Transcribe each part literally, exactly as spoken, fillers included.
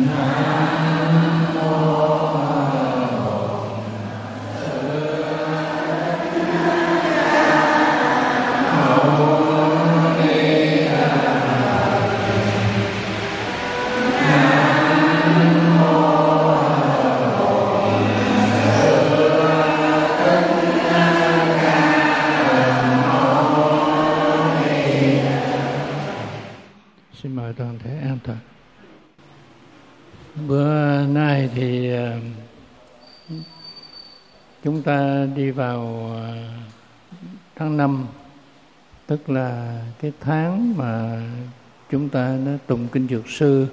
Chúng ta đi vào tháng năm, tức là cái tháng mà chúng ta nó tụng kinh Dược Sư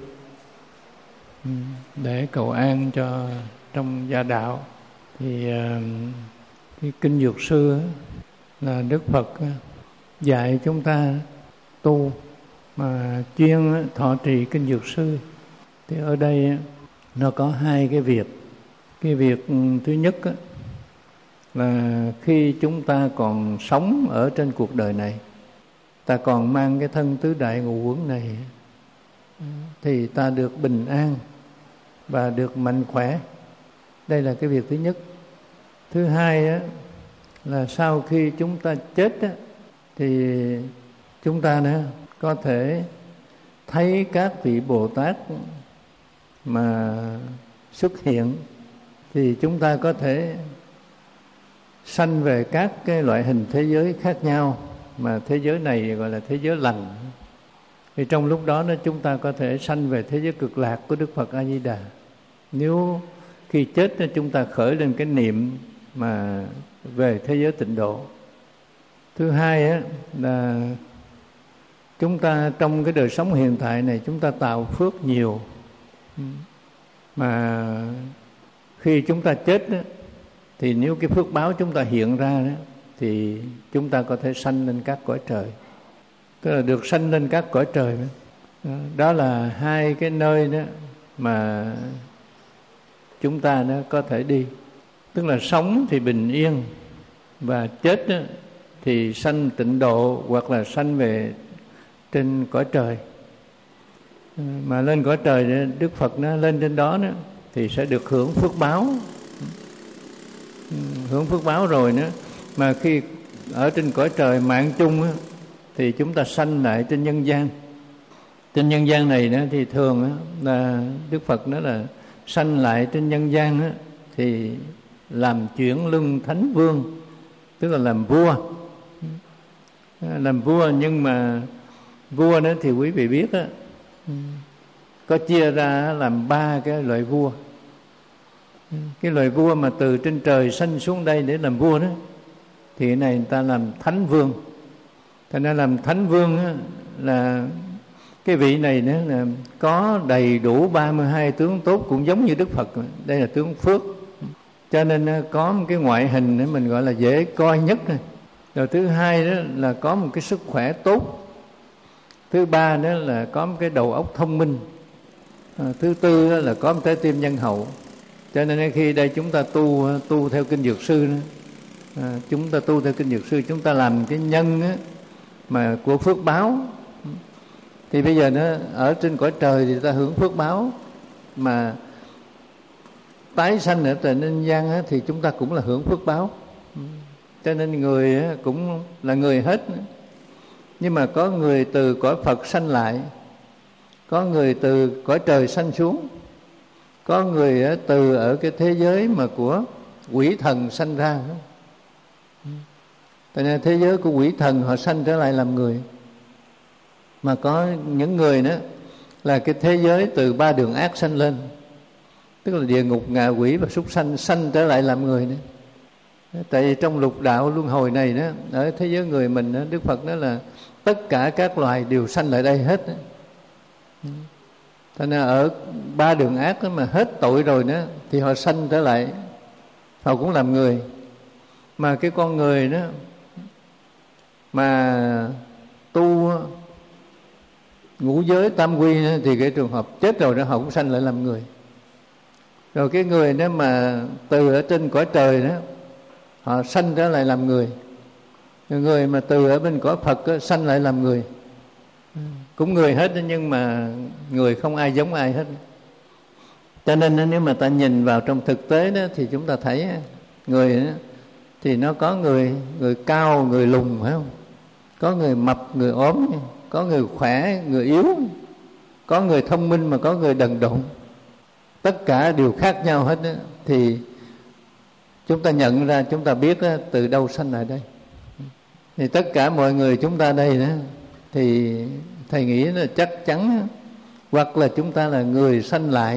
để cầu an cho trong gia đạo. Thì cái kinh Dược Sư là Đức Phật dạy chúng ta tu mà chuyên thọ trì kinh Dược Sư. Thì ở đây nó có hai cái việc. Cái việc thứ nhất là khi chúng ta còn sống ở trên cuộc đời này, ta còn mang cái thân tứ đại ngũ uẩn này, thì ta được bình an và được mạnh khỏe. Đây là cái việc thứ nhất. Thứ hai á, là sau khi chúng ta chết á, thì chúng ta nữa có thể thấy các vị Bồ Tát mà xuất hiện, thì chúng ta có thể sanh về các cái loại hình thế giới khác nhau, mà thế giới này gọi là thế giới lành. Thì trong lúc đó nó chúng ta có thể sanh về thế giới cực lạc của Đức Phật A Di Đà. Nếu khi chết chúng ta khởi lên cái niệm mà về thế giới tịnh độ. Thứ hai á, là chúng ta trong cái đời sống hiện tại này chúng ta tạo phước nhiều, mà khi chúng ta chết á, thì nếu cái phước báo chúng ta hiện ra đó, thì chúng ta có thể sanh lên các cõi trời, tức là được sanh lên các cõi trời đó. Đó là hai cái nơi đó mà chúng ta nó có thể đi, tức là sống thì bình yên, và chết đó, thì sanh tịnh độ hoặc là sanh về trên cõi trời. Mà lên cõi trời Đức Phật nó lên trên đó, đó thì sẽ được hưởng phước báo. Hưởng phước báo rồi nữa, mà khi ở trên cõi trời mạng chung á, thì chúng ta sanh lại trên nhân gian. Trên nhân gian này đó, thì thường á, là Đức Phật nói là sanh lại trên nhân gian á, thì làm chuyển luân thánh vương, tức là làm vua. Làm vua, nhưng mà vua đó thì quý vị biết á, có chia ra làm ba cái loại vua. Cái loại vua mà từ trên trời sanh xuống đây để làm vua đó, thì cái này người ta làm thánh vương. Thành ra làm thánh vương á, là cái vị này nữa là có đầy đủ ba mươi hai tướng tốt, cũng giống như Đức Phật. Đây là tướng phước, cho nên có một cái ngoại hình để mình gọi là dễ coi nhất. Rồi thứ hai đó là có một cái sức khỏe tốt. Thứ ba đó là có một cái đầu óc thông minh. À, thứ tư đó là có một trái tim nhân hậu. Cho nên khi đây chúng ta tu tu theo kinh Dược Sư đó, à, chúng ta tu theo kinh Dược Sư, chúng ta làm cái nhân á, mà của phước báo. Thì bây giờ nó ở trên cõi trời thì ta hưởng phước báo, mà tái sanh ở trên nhân gian á, thì chúng ta cũng là hưởng phước báo. Cho nên người á, cũng là người hết. Nhưng mà có người từ cõi Phật sanh lại, có người từ cõi trời sanh xuống, có người từ ở cái thế giới mà của quỷ thần sanh ra. Tại nên thế giới của quỷ thần họ sanh trở lại làm người. Mà có những người nữa là cái thế giới từ ba đường ác sanh lên, tức là địa ngục, ngạ quỷ và súc sanh, sanh trở lại làm người nữa. Tại vì trong lục đạo luân hồi này đó, ở thế giới người mình đó, Đức Phật nói là tất cả các loài đều sanh lại đây hết đó. Thành ra ở ba đường ác đó mà hết tội rồi đó, thì họ sanh trở lại, họ cũng làm người. Mà cái con người đó mà tu ngũ giới tam quy đó, thì cái trường hợp chết rồi đó họ cũng sanh lại làm người. Rồi cái người đó mà từ ở trên cõi trời đó, họ sanh trở lại làm người. Người mà từ ở bên cõi Phật đó, sanh lại làm người. Cũng người hết, nhưng mà người không ai giống ai hết. Cho nên nếu mà ta nhìn vào trong thực tế đó thì chúng ta thấy người đó, thì nó có người người cao, người lùn, phải không? Có người mập, người ốm, có người khỏe, người yếu, có người thông minh mà có người đần độn. Tất cả đều khác nhau hết đó. Thì chúng ta nhận ra, chúng ta biết đó, từ đâu sanh lại đây. Thì tất cả mọi người chúng ta đây đó, thì thầy nghĩ là chắc chắn đó, hoặc là chúng ta là người sanh lại.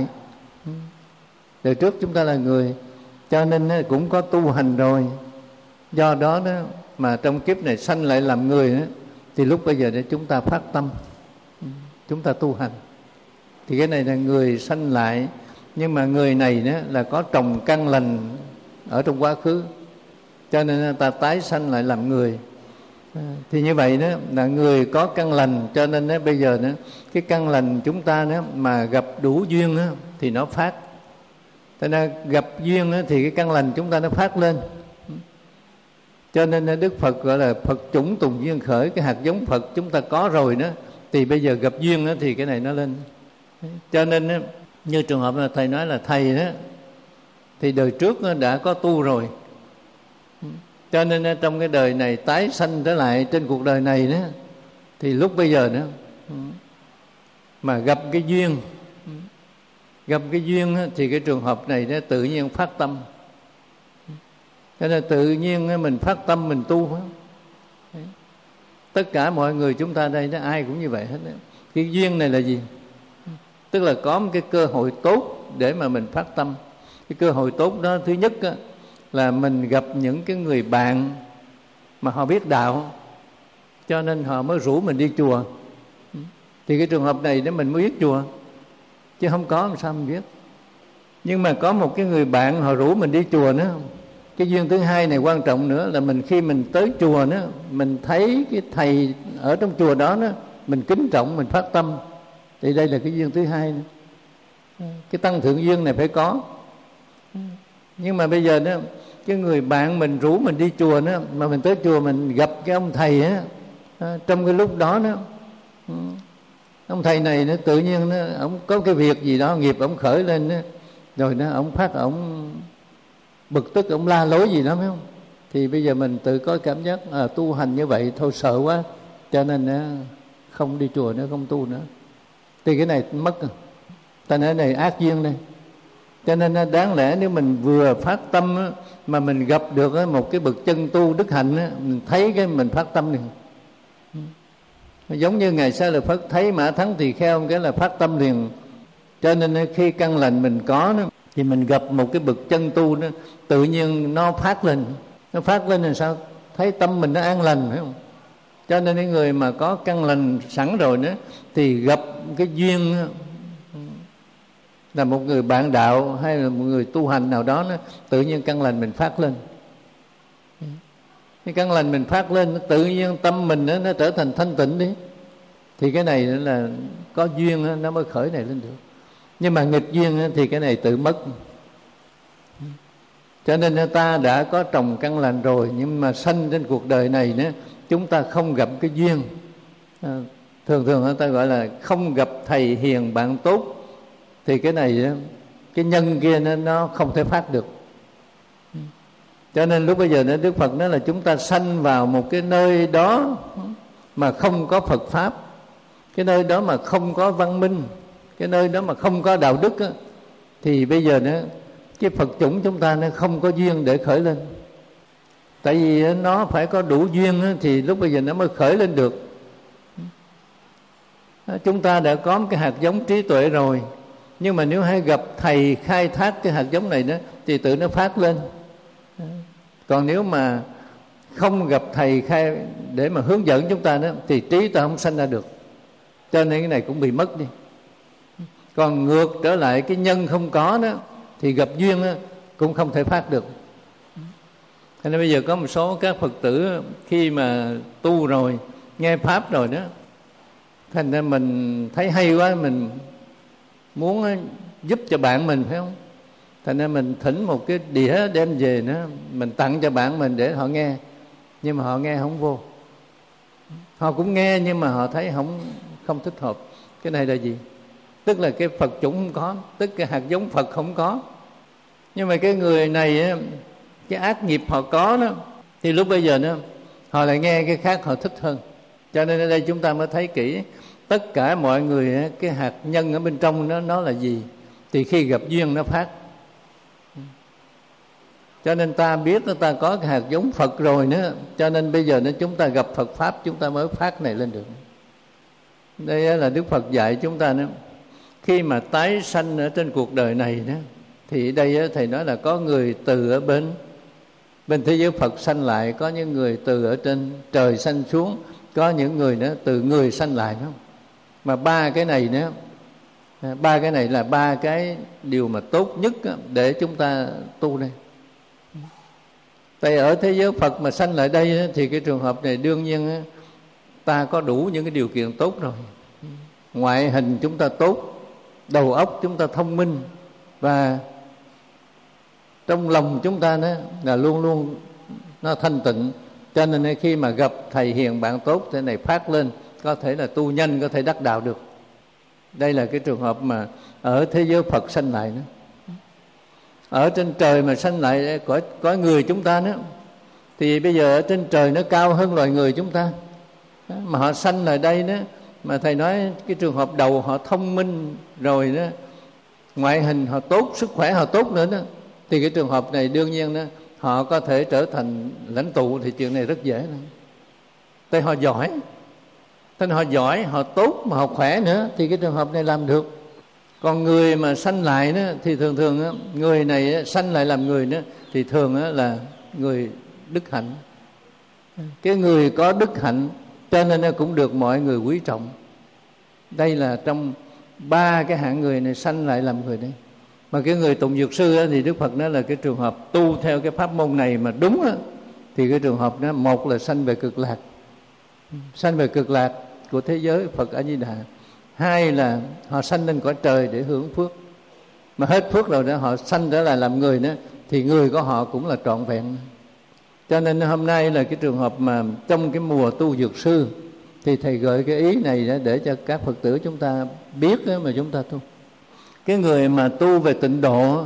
Đời trước chúng ta là người, cho nên cũng có tu hành rồi. Do đó đó mà trong kiếp này sanh lại làm người đó, thì lúc bây giờ để chúng ta phát tâm, chúng ta tu hành. Thì cái này là người sanh lại. Nhưng mà người này đó là có trồng căn lành ở trong quá khứ, cho nên ta tái sanh lại làm người. Thì như vậy đó là người có căn lành, cho nên đó, bây giờ đó, cái căn lành chúng ta đó mà gặp đủ duyên đó, thì nó phát. Cho nên gặp duyên đó, thì cái căn lành chúng ta nó phát lên. Cho nên Đức Phật gọi là Phật chủng tùng duyên khởi. Cái hạt giống Phật chúng ta có rồi đó, thì bây giờ gặp duyên đó, thì cái này nó lên. Cho nên đó, như trường hợp là thầy nói là thầy đó, thì đời trước đã có tu rồi, cho nên trong cái đời này tái sanh trở lại trên cuộc đời này đó, thì lúc bây giờ đó mà gặp cái duyên, gặp cái duyên đó, thì cái trường hợp này đó tự nhiên phát tâm. Cho nên tự nhiên mình phát tâm mình tu đó. Tất cả mọi người chúng ta đây đó, ai cũng như vậy hết đó. Cái duyên này là gì? Tức là có một cái cơ hội tốt để mà mình phát tâm. Cái cơ hội tốt đó, thứ nhất á, là mình gặp những cái người bạn mà họ biết đạo, cho nên họ mới rủ mình đi chùa. Thì cái trường hợp này nếu mình mới biết chùa, chứ không có làm sao mình biết. Nhưng mà có một cái người bạn họ rủ mình đi chùa nữa. Cái duyên thứ hai này quan trọng nữa là mình khi mình tới chùa nữa, mình thấy cái thầy ở trong chùa đó, đó mình kính trọng, mình phát tâm. Thì đây là cái duyên thứ hai nữa. Cái tăng thượng duyên này phải có. Nhưng mà bây giờ đó, cái người bạn mình rủ mình đi chùa đó, mà mình tới chùa mình gặp cái ông thầy á, trong cái lúc đó đó, ông thầy này nó tự nhiên nó, ông có cái việc gì đó nghiệp ông khởi lên đó, rồi nó ông phát ông bực tức, ông la lối gì đó phải không? Thì bây giờ mình tự có cảm giác à, tu hành như vậy thôi sợ quá, cho nên nó không đi chùa nữa, không tu nữa. Thì cái này mất. Ta nói này ác duyên đây. Cho nên đáng lẽ nếu mình vừa phát tâm á, mà mình gặp được á, một cái bậc chân tu đức hạnh á, mình thấy cái mình phát tâm liền. Giống như ngày xưa là Phật thấy Mã Thắng Tỳ Kheo cái là phát tâm liền. Cho nên khi căn lành mình có đó, thì mình gặp một cái bậc chân tu đó, tự nhiên nó phát lên. Nó phát lên là sao? Thấy tâm mình nó an lành, phải không? Cho nên những người mà có căn lành sẵn rồi đó, thì gặp cái duyên đó, là một người bạn đạo hay là một người tu hành nào đó, nó tự nhiên căn lành mình phát lên. Cái căn lành mình phát lên, nó tự nhiên tâm mình nó, nó trở thành thanh tịnh đi. Thì cái này là có duyên nó mới khởi này lên được. Nhưng mà nghịch duyên thì cái này tự mất. Cho nên ta đã có trồng căn lành rồi, nhưng mà sanh trên cuộc đời này nữa, chúng ta không gặp cái duyên. À, thường thường người ta gọi là không gặp thầy hiền bạn tốt. Thì cái này, cái nhân kia nó, nó không thể phát được. Cho nên lúc bây giờ Đức Phật nói là chúng ta sanh vào một cái nơi đó mà không có Phật Pháp, cái nơi đó mà không có văn minh, cái nơi đó mà không có đạo đức á, thì bây giờ nó, cái Phật chủng chúng ta nó không có duyên để khởi lên. Tại vì nó phải có đủ duyên á, thì lúc bây giờ nó mới khởi lên được. Chúng ta đã có một cái hạt giống trí tuệ rồi, nhưng mà nếu hay gặp thầy khai thác cái hạt giống này đó, thì tự nó phát lên. Còn nếu mà không gặp thầy khai để mà hướng dẫn chúng ta đó, thì trí ta không sanh ra được. Cho nên cái này cũng bị mất đi. Còn ngược trở lại cái nhân không có đó, thì gặp duyên đó, cũng không thể phát được. Thế nên bây giờ có một số các Phật tử khi mà tu rồi, nghe Pháp rồi đó, thành ra mình thấy hay quá, mình muốn giúp cho bạn mình, phải không? Thành ra mình thỉnh một cái đĩa đem về nữa, mình tặng cho bạn mình để họ nghe. Nhưng mà họ nghe không vô. Họ cũng nghe nhưng mà họ thấy không không thích hợp. Cái này là gì? tức là cái Phật chủng không có, tức cái hạt giống Phật không có. Nhưng mà cái người này cái ác nghiệp họ có đó, thì lúc bây giờ đó họ lại nghe cái khác họ thích hơn. Cho nên ở đây chúng ta mới thấy kỹ tất cả mọi người cái hạt nhân ở bên trong nó nó là gì, thì khi gặp duyên nó phát. Cho nên ta biết ta có cái hạt giống Phật rồi nữa, cho nên bây giờ nó chúng ta gặp Phật pháp chúng ta mới phát này lên được. Đây là Đức Phật dạy chúng ta nữa. Khi mà tái sanh ở trên cuộc đời này đó, thì đây thầy nói là có người từ ở bên bên thế giới Phật sanh lại, có những người từ ở trên trời sanh xuống, có những người nữa từ người sanh lại đó. Mà ba cái này nữa, ba cái này là ba cái điều mà tốt nhất để chúng ta tu đây. Tại ở thế giới Phật mà sanh lại đây thì cái trường hợp này đương nhiên ta có đủ những cái điều kiện tốt rồi. Ngoại hình chúng ta tốt, đầu óc chúng ta thông minh, và trong lòng chúng ta đó là luôn luôn nó thanh tịnh. Cho nên khi mà gặp thầy hiền bạn tốt thế này phát lên, có thể là tu nhanh, có thể đắc đạo được. Đây là cái trường hợp mà ở thế giới Phật sanh lại đó. Ở trên trời mà sanh lại có, có người chúng ta nữa, thì bây giờ ở trên trời nó cao hơn loài người chúng ta, mà họ sanh lại đây đó. Mà thầy nói cái trường hợp đầu họ thông minh rồi đó, ngoại hình họ tốt, sức khỏe họ tốt nữa đó, thì cái trường hợp này đương nhiên đó họ có thể trở thành lãnh tụ, thì chuyện này rất dễ lắm. Tại họ giỏi, tên họ giỏi, họ tốt mà họ khỏe nữa, thì cái trường hợp này làm được. Còn người mà sanh lại đó, thì thường thường đó, người này sanh lại làm người đó, thì thường đó là người đức hạnh. Cái người có đức hạnh cho nên nó cũng được mọi người quý trọng. Đây là trong ba cái hạng người này sanh lại làm người đấy. Mà cái người tụng dược sư đó, thì Đức Phật nói là cái trường hợp tu theo cái pháp môn này mà đúng đó, thì cái trường hợp đó một là sanh về cực lạc, sanh về cực lạc của thế giới Phật A Di Đà. Hai là họ sanh lên cõi trời để hưởng phước, mà hết phước rồi đó họ sanh trở lại làm người đó, thì người của họ cũng là trọn vẹn. Cho nên hôm nay là cái trường hợp mà trong cái mùa tu dược sư, thì thầy gợi cái ý này đó để cho các Phật tử chúng ta biết đó mà chúng ta tu. Cái người mà tu về tịnh độ,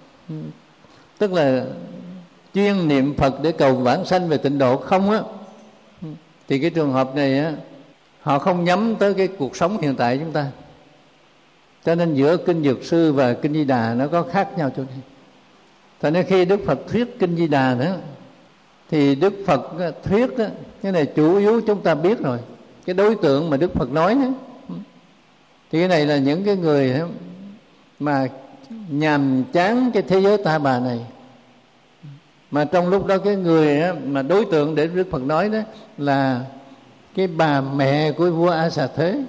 tức là chuyên niệm Phật để cầu vãng sanh về tịnh độ không á, thì cái trường hợp này á, họ không nhắm tới cái cuộc sống hiện tại chúng ta. Cho nên giữa kinh Dược Sư và kinh Di Đà nó có khác nhau chỗ này. Cho nên khi Đức Phật thuyết kinh Di Đà nữa, thì Đức Phật thuyết đó, cái này chủ yếu chúng ta biết rồi, cái đối tượng mà Đức Phật nói đó, thì cái này là những cái người đó, mà nhàm chán cái thế giới ta bà này. Mà trong lúc đó cái người đó, mà đối tượng để Đức Phật nói đó là cái bà mẹ của vua A Xà Thế,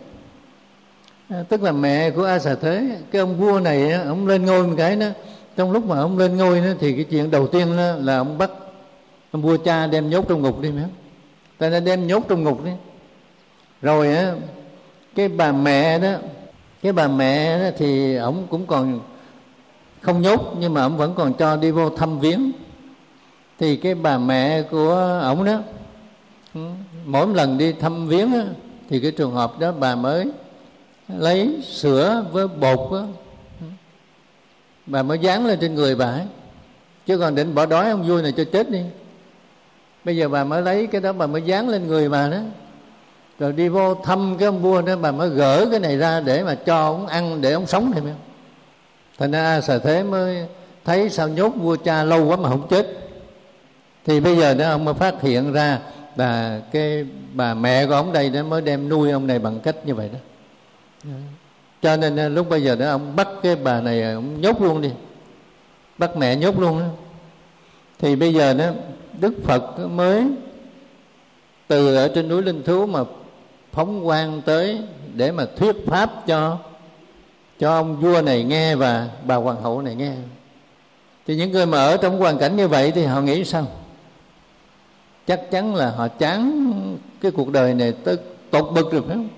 à, tức là mẹ của A Xà Thế. Cái ông vua này ông lên ngôi một cái đó, trong lúc mà ông lên ngôi đó, thì cái chuyện đầu tiên đó là ông bắt ông vua cha đem nhốt trong ngục đi mà, ta đã đem nhốt trong ngục đi. Rồi á, cái bà mẹ đó, cái bà mẹ đó thì ổng cũng còn không nhốt, nhưng mà ổng vẫn còn cho đi vô thăm viếng. Thì cái bà mẹ của ổng đó, mỗi một lần đi thăm viếng đó, thì cái trường hợp đó bà mới lấy sữa với bột đó, bà mới dán lên trên người bà ấy. Chứ còn định bỏ đói ông vua này cho chết đi, bây giờ bà mới lấy cái đó bà mới dán lên người bà đó. Rồi đi vô thăm cái ông vua đó, bà mới gỡ cái này ra để mà cho ông ăn, để ông sống thì mới. Thành ra A Xà Thế mới thấy sao nhốt vua cha lâu quá mà không chết. Thì bây giờ đó ông mới phát hiện ra là cái bà mẹ của ông đây đó mới đem nuôi ông này bằng cách như vậy đó. Cho nên lúc bây giờ đó ông bắt cái bà này ông nhốt luôn đi, bắt mẹ nhốt luôn đó. Thì bây giờ đó Đức Phật mới từ ở trên núi Linh Thú mà phóng quang tới để mà thuyết pháp cho cho ông vua này nghe và bà hoàng hậu này nghe. Thì những người mà ở trong hoàn cảnh như vậy thì họ nghĩ sao? Chắc chắn là họ chán cái cuộc đời này tới tột bực rồi phải không?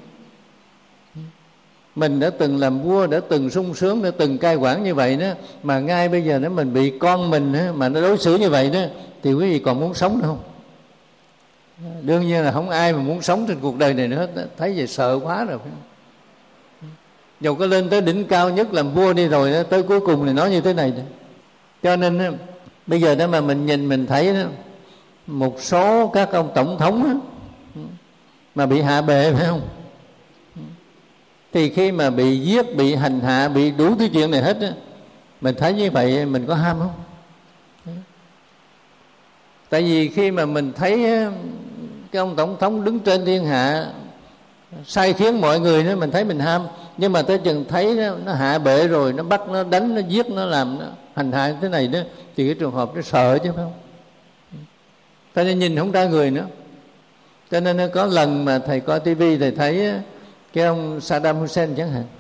Mình đã từng làm vua, đã từng sung sướng, đã từng cai quản như vậy đó, mà ngay bây giờ nó mình bị con mình đó, mà nó đối xử như vậy đó, thì quý vị còn muốn sống nữa không? Đương nhiên là không ai mà muốn sống trên cuộc đời này nữa, thấy vậy sợ quá rồi phải không? Dầu có lên tới đỉnh cao nhất làm vua đi rồi đó, tới cuối cùng thì nói như thế này. Cho nên đó, bây giờ đó mà mình nhìn mình thấy đó, một số các ông tổng thống đó, mà bị hạ bệ phải không? Thì khi mà bị giết, bị hành hạ, bị đủ thứ chuyện này hết đó, mình thấy như vậy mình có ham không? Tại vì khi mà mình thấy cái ông tổng thống đứng trên thiên hạ sai khiến mọi người đó, mình thấy mình ham. Nhưng mà tới chừng thấy đó, nó hạ bệ rồi, nó bắt, nó đánh, nó giết, nó làm, nó hành hạ thế này đó, thì cái trường hợp nó sợ chứ phải không? Cho nên nhìn không ra người nữa. Cho nên có lần mà thầy coi tivi thầy thấy cái ông Saddam Hussein chẳng hạn,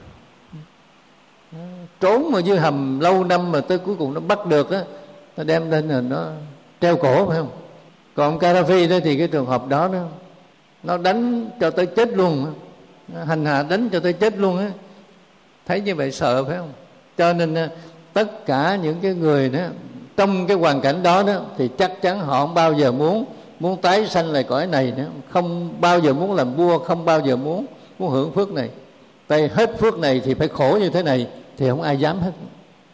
trốn mà dưới hầm lâu năm mà tới cuối cùng nó bắt được á, nó đem lên là nó treo cổ phải không? Còn ông Gaddafi đó thì cái trường hợp đó nó nó đánh cho tới chết luôn, hành hạ đánh cho tới chết luôn á. Thấy như vậy sợ phải không? Cho nên tất cả những cái người đó trong cái hoàn cảnh đó đó thì chắc chắn họ không bao giờ muốn muốn tái sanh lại cõi này nữa, không bao giờ muốn làm vua, không bao giờ muốn muốn hưởng phước này. Tại hết phước này thì phải khổ như thế này thì không ai dám hết.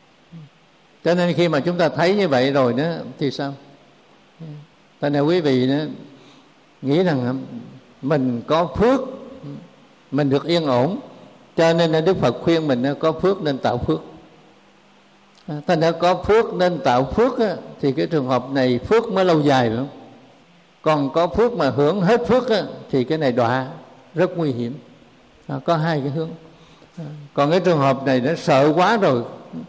Cho nên khi mà chúng ta thấy như vậy rồi đó thì sao? Tại nên quý vị đó nghĩ rằng mình có phước, mình được yên ổn, cho nên Đức Phật khuyên mình có phước nên tạo phước. Thành ra có phước nên tạo phước á, thì cái trường hợp này phước mới lâu dài phải không? Còn có phước mà hưởng hết phước á, thì cái này đọa rất nguy hiểm. À, có hai cái hướng. À, còn cái trường hợp này nó sợ quá rồi,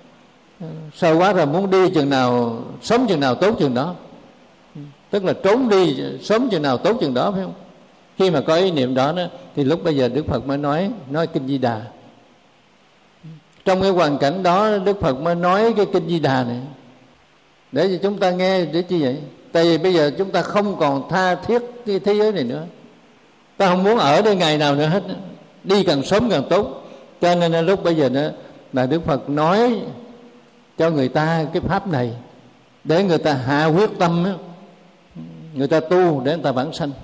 sợ quá rồi muốn đi chừng nào, sống chừng nào tốt chừng đó. Tức là trốn đi sớm chừng nào tốt chừng đó phải không? Khi mà có ý niệm đó, đó thì lúc bây giờ Đức Phật mới nói nói Kinh Di Đà. Trong cái hoàn cảnh đó Đức Phật mới nói cái Kinh Di Đà này để cho chúng ta nghe. Để chi vậy? Tại vì bây giờ chúng ta không còn tha thiết cái thế giới này nữa, ta không muốn ở đây ngày nào nữa hết, đi càng sớm càng tốt. Cho nên lúc bây giờ đó là Đức Phật nói cho người ta cái pháp này để người ta hạ quyết tâm đó, người ta tu để người ta vãng sanh.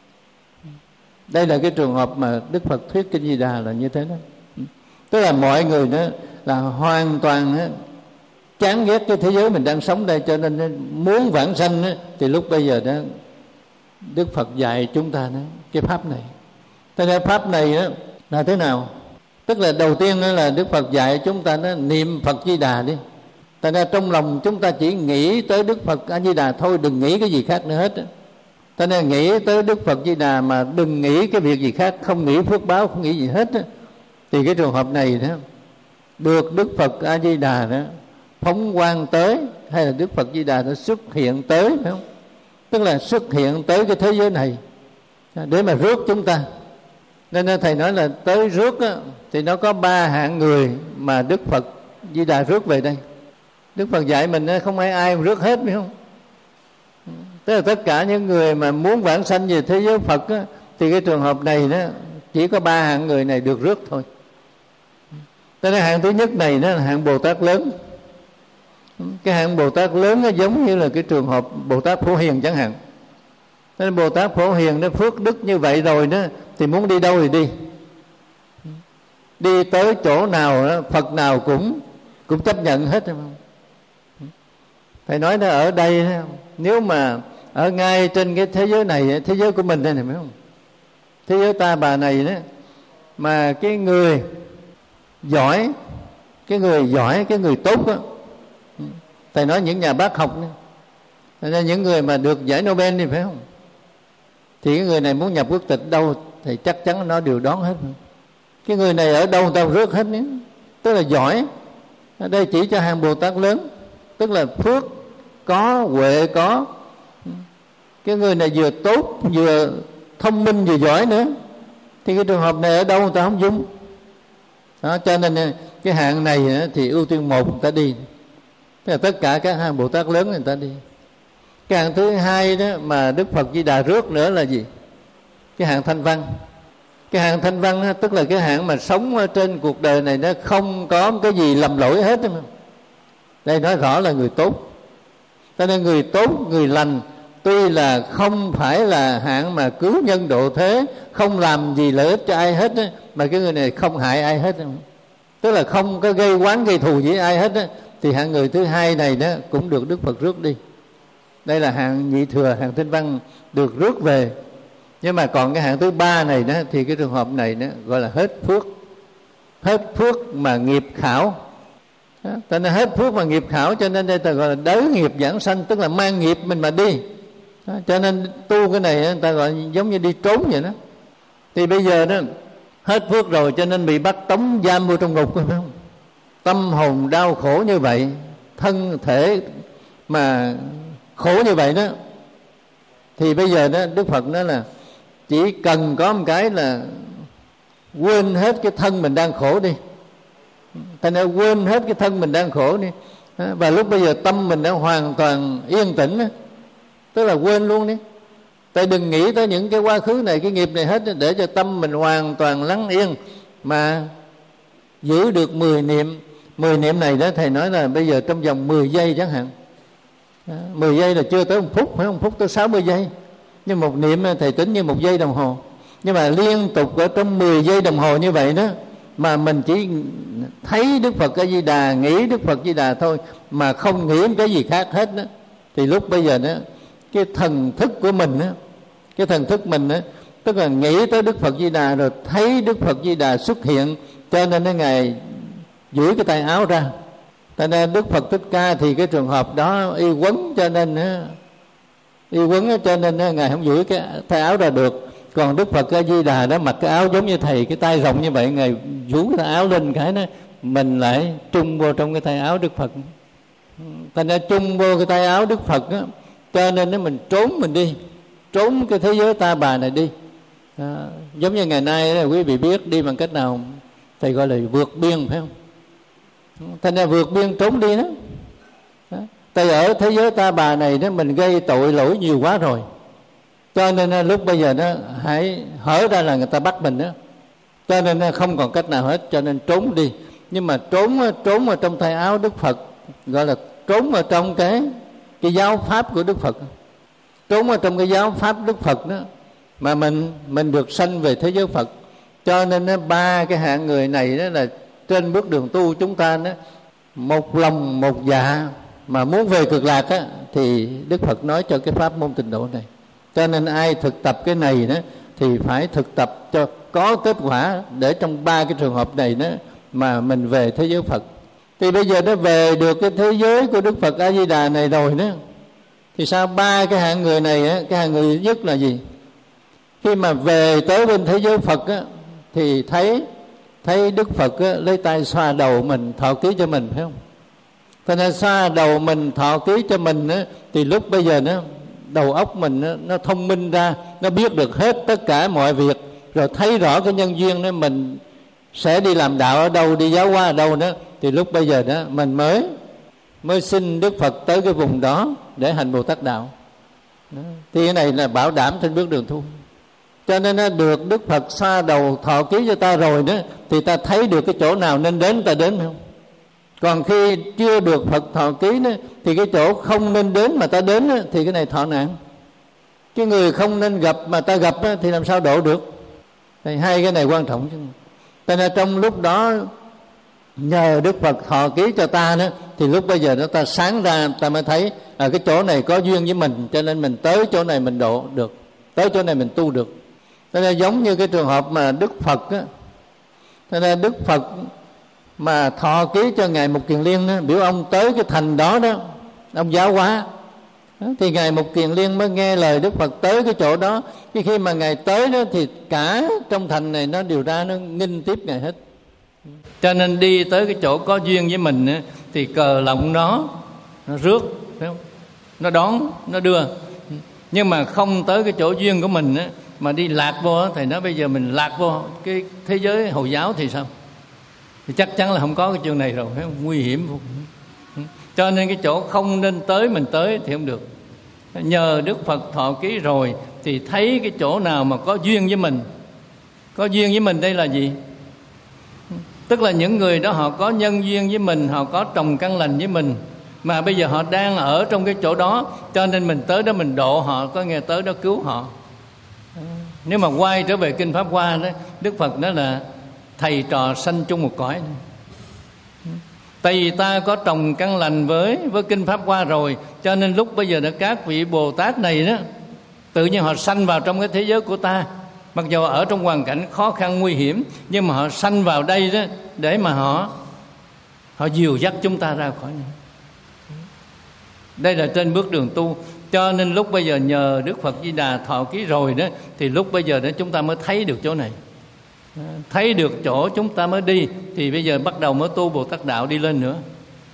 Đây là cái trường hợp mà Đức Phật thuyết Kinh Di Đà là như thế đó. Tức là mọi người đó là hoàn toàn đó, chán ghét cái thế giới mình đang sống đây, cho nên muốn vãng sanh đó, thì lúc bây giờ đó Đức Phật dạy chúng ta đó, cái pháp này. Thế nên pháp này đó là thế nào? Tức là đầu tiên đó là Đức Phật dạy chúng ta đó, niệm Phật Di Đà đi. Tại nên trong lòng chúng ta chỉ nghĩ tới Đức Phật A Di Đà thôi, đừng nghĩ cái gì khác nữa hết. Cho nên nghĩ tới Đức Phật Di Đà mà đừng nghĩ cái việc gì khác, không nghĩ phước báo, không nghĩ gì hết. Thì cái trường hợp này đó được Đức Phật A Di Đà đó phóng quang tới, hay là Đức Phật Di Đà nó xuất hiện tới, phải không? Tức là xuất hiện tới cái thế giới này để mà rước chúng ta. Nên thầy nói là tới rước á, thì nó có ba hạng người mà Đức Phật Di Đà rước về đây. Đức Phật dạy mình không ai ai rước hết, phải không? Tức là tất cả những người mà muốn vãng sanh về thế giới Phật á, thì cái trường hợp này đó chỉ có ba hạng người này được rước thôi. Thế nên hạng thứ nhất này đó là hạng Bồ Tát lớn. Cái hạng Bồ Tát lớn nó giống như là cái trường hợp Bồ Tát Phổ Hiền chẳng hạn. Thế nên Bồ Tát Phổ Hiền nó phước đức như vậy rồi đó, thì muốn đi đâu thì đi. Đi tới chỗ nào đó, Phật nào cũng cũng chấp nhận hết. Thầy nói nó ở đây, nếu mà ở ngay trên cái thế giới này, thế giới của mình đây này, phải không? Thế giới ta bà này đó, mà cái người giỏi, cái người giỏi, cái người tốt đó, thầy nói những nhà bác học đó, thầy nói những người mà được giải Nobel thì phải không? Thì cái người này muốn nhập quốc tịch đâu thì chắc chắn nó đều đón hết. Cái người này ở đâu người ta rước hết nhé. Tức là giỏi. Ở đây chỉ cho hàng Bồ Tát lớn, tức là phước có, huệ có. Cái người này vừa tốt, vừa thông minh, vừa giỏi nữa, thì cái trường hợp này ở đâu người ta không dung đó. Cho nên cái hạng này thì ưu tiên một người ta đi. Tức là tất cả các hàng Bồ Tát lớn người ta đi. Cái hạng thứ hai đó mà Đức Phật Di Đà rước nữa là gì? Cái hạng thanh văn. Cái hạng thanh văn đó, tức là cái hạng mà sống ở trên cuộc đời này nó không có cái gì lầm lỗi hết. Đây nói rõ là người tốt. Cho nên người tốt, người lành, tuy là không phải là hạng mà cứu nhân độ thế, không làm gì lợi ích cho ai hết, mà cái người này không hại ai hết. tức là không có gây oán gây thù với ai hết á, thì hạng người thứ hai này đó cũng được Đức Phật rước đi. Đây là hạng nhị thừa, hạng tinh văn được rước về. Nhưng mà còn cái hạng thứ ba này đó thì cái trường hợp này đó gọi là hết phước. Hết phước mà nghiệp khảo. Cho nên hết phước mà nghiệp khảo, cho nên đây ta gọi là đới nghiệp giảng sanh, tức là mang nghiệp mình mà đi. Đó, cho nên tu cái này người ta gọi giống như đi trốn vậy đó. Thì bây giờ đó hết phước rồi, cho nên bị bắt tống giam vô trong ngục, phải không? Tâm hồn đau khổ như vậy, thân thể mà khổ như vậy đó, thì bây giờ đó Đức Phật nói là chỉ cần có một cái là quên hết cái thân mình đang khổ đi. Ta nói quên hết cái thân mình đang khổ đi. Và lúc bây giờ tâm mình đã hoàn toàn yên tĩnh đó, tức là quên luôn đi. Ta đừng nghĩ tới những cái quá khứ này, cái nghiệp này hết, để cho tâm mình hoàn toàn lắng yên. Mà giữ được mười niệm. Mười niệm này đó thầy nói là bây giờ trong vòng mười giây chẳng hạn. Mười giây là chưa tới một phút, phải không? Phút tới sáu mươi giây. Nhưng một niệm thầy tính như một giây đồng hồ. Nhưng mà liên tục ở trong mười giây đồng hồ như vậy đó, mà mình chỉ thấy Đức Phật A Di Đà, nghĩ Đức Phật A Di Đà thôi, mà không nghĩ cái gì khác hết đó, thì lúc bây giờ đó cái thần thức của mình đó, cái thần thức mình đó, tức là nghĩ tới Đức Phật A Di Đà rồi thấy Đức Phật A Di Đà xuất hiện, cho nên cái Ngài duỗi cái tay áo ra. Cho nên Đức Phật Thích Ca thì cái trường hợp đó y quấn, cho nên y quấn cho nên Ngài không duỗi cái tay áo ra được. Còn Đức Phật A Di Đà đó mặc cái áo giống như thầy, cái tay rộng như vậy, Ngài vũ cái áo lên cái đó, mình lại trung vô trong cái tay áo Đức Phật. Thành ra trung vô cái tay áo Đức Phật đó, cho nên nó mình trốn mình đi, trốn cái thế giới ta bà này đi. Đó, giống như ngày nay đó, quý vị biết đi bằng cách nào thầy gọi là vượt biên, phải không? Thành ra vượt biên trốn đi đó. Đó. Tại ở thế giới ta bà này đó mình gây tội lỗi nhiều quá rồi, cho nên lúc bây giờ đó hãy hở ra là người ta bắt mình đó, cho nên không còn cách nào hết, cho nên trốn đi. Nhưng mà trốn trốn ở trong tay áo Đức Phật, gọi là trốn ở trong cái cái giáo pháp của Đức Phật, trốn ở trong cái giáo pháp Đức Phật đó, mà mình mình được sanh về thế giới Phật. Cho nên ba cái hạng người này đó là trên bước đường tu chúng ta đó, một lòng một dạ mà muốn về cực lạc á, thì Đức Phật nói cho cái pháp môn tịnh độ này. Cho nên ai thực tập cái này đó thì phải thực tập cho có kết quả, để trong ba cái trường hợp này đó mà mình về thế giới Phật. Thì bây giờ nó về được cái thế giới của Đức Phật A Di Đà này rồi đó, thì sao ba cái hạng người này á, cái hạng người nhất là gì? Khi mà về tới bên thế giới Phật á, thì thấy thấy Đức Phật á, lấy tay xoa đầu mình, thọ ký cho mình, phải không? Thế nên xoa đầu mình, thọ ký cho mình á, thì lúc bây giờ nó đầu óc mình nó, nó thông minh ra, nó biết được hết tất cả mọi việc, rồi thấy rõ cái nhân duyên đó mình sẽ đi làm đạo ở đâu, đi giáo hóa ở đâu đó, thì lúc bây giờ đó mình mới mới xin Đức Phật tới cái vùng đó để hành Bồ Tát đạo đó. Thì cái này là bảo đảm trên bước đường tu. Cho nên nó được Đức Phật xoa đầu thọ ký cho ta rồi đó, thì ta thấy được cái chỗ nào nên đến ta đến, không? Còn khi chưa được Phật thọ ký đó, thì cái chỗ không nên đến mà ta đến đó, thì cái này thọ nạn. Cái người không nên gặp mà ta gặp đó, thì làm sao độ được? Thì hai cái này quan trọng chứ. Cho nên trong lúc đó nhờ Đức Phật thọ ký cho ta đó, thì lúc bây giờ nó ta sáng ra, ta mới thấy à, cái chỗ này có duyên với mình, cho nên mình tới chỗ này mình độ được, tới chỗ này mình tu được. Cho nên giống như cái trường hợp mà Đức Phật á, cho nên Đức Phật mà thọ ký cho Ngài Mục Kiền Liên đó, biểu ông tới cái thành đó đó, ông giáo hóa đó, thì Ngài Mục Kiền Liên mới nghe lời Đức Phật tới cái chỗ đó. Cái khi mà Ngài tới đó thì cả trong thành này nó đều ra, nó nghinh tiếp Ngài hết. Cho nên đi tới cái chỗ có duyên với mình á, thì cờ lọng nó nó rước, phải không? Nó đón, nó đưa. Nhưng mà không tới cái chỗ duyên của mình á, mà đi lạc vô á, thầy nói bây giờ mình lạc vô cái thế giới Hồi giáo thì sao? Thì chắc chắn là không có cái chương này rồi, phải không? Nguy hiểm vô. Cho nên cái chỗ không nên tới mình tới thì không được. Nhờ Đức Phật thọ ký rồi thì thấy cái chỗ nào mà có duyên với mình. Có duyên với mình đây là gì? Tức là những người đó họ có nhân duyên với mình, họ có trồng căn lành với mình, mà bây giờ họ đang ở trong cái chỗ đó, cho nên mình tới đó mình độ họ, có nghe tới đó cứu họ. Nếu mà quay trở về Kinh Pháp Hoa đó, Đức Phật nói là thầy trò sanh chung một cõi. Tại vì ta có trồng căn lành với với kinh Pháp Hoa rồi, cho nên lúc bây giờ đó các vị Bồ Tát này đó tự nhiên họ sanh vào trong cái thế giới của ta. Mặc dù ở trong hoàn cảnh khó khăn nguy hiểm, nhưng mà họ sanh vào đây đó để mà họ họ dìu dắt chúng ta ra khỏi này. Đây là trên bước đường tu. Cho nên lúc bây giờ nhờ Đức Phật Di Đà thọ ký rồi đó, thì lúc bây giờ đó chúng ta mới thấy được chỗ này, thấy được chỗ chúng ta mới đi. Thì bây giờ bắt đầu mới tu Bồ Tát Đạo đi lên nữa.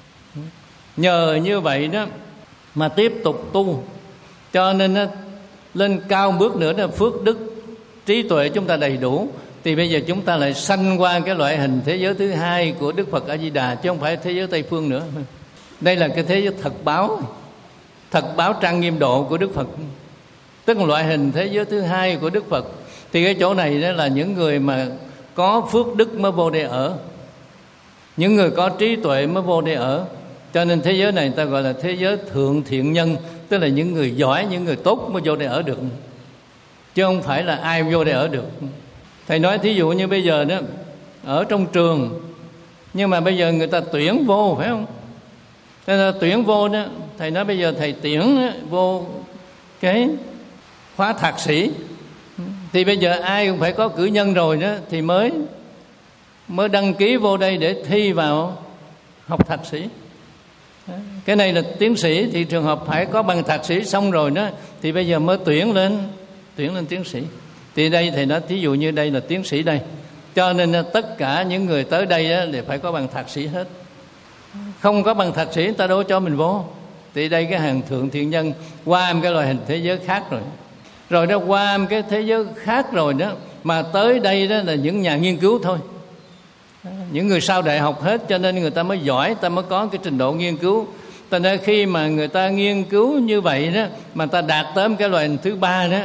Nhờ như vậy đó mà tiếp tục tu, cho nên đó, lên cao bước nữa là phước đức trí tuệ chúng ta đầy đủ. Thì bây giờ chúng ta lại sanh qua cái loại hình thế giới thứ hai của Đức Phật A Di Đà, chứ không phải thế giới Tây phương nữa. Đây là cái thế giới thật báo, thật báo trang nghiêm độ của Đức Phật, tức là loại hình thế giới thứ hai của Đức Phật. Thì cái chỗ này đó là những người mà có phước đức mới vô đây ở, những người có trí tuệ mới vô đây ở. Cho nên thế giới này người ta gọi là thế giới thượng thiện nhân, tức là những người giỏi, những người tốt mới vô đây ở được, chứ không phải là ai vô đây ở được. Thầy nói thí dụ như bây giờ đó ở trong trường, nhưng mà bây giờ người ta tuyển vô, phải không? Thế là tuyển vô đó, thầy nói bây giờ thầy tuyển vô cái khóa thạc sĩ, thì bây giờ ai cũng phải có cử nhân rồi đó thì mới mới đăng ký vô đây để thi vào học thạc sĩ. Cái này là tiến sĩ, thì trường hợp phải có bằng thạc sĩ xong rồi đó thì bây giờ mới tuyển lên tuyển lên tiến sĩ. Thì đây thầy nói thí dụ như đây là tiến sĩ đây, cho nên tất cả những người tới đây đó thì phải có bằng thạc sĩ hết. Không có bằng thạc sĩ người ta đâu cho mình vô. Thì đây cái hàng thượng thiện nhân qua một cái loại hình thế giới khác rồi, rồi đó qua một cái thế giới khác rồi đó, mà tới đây đó là những nhà nghiên cứu thôi, những người sau đại học hết, cho nên người ta mới giỏi, người ta mới có cái trình độ nghiên cứu. Thành ra khi mà người ta nghiên cứu như vậy đó, mà ta đạt tới cái loại hình thứ ba đó,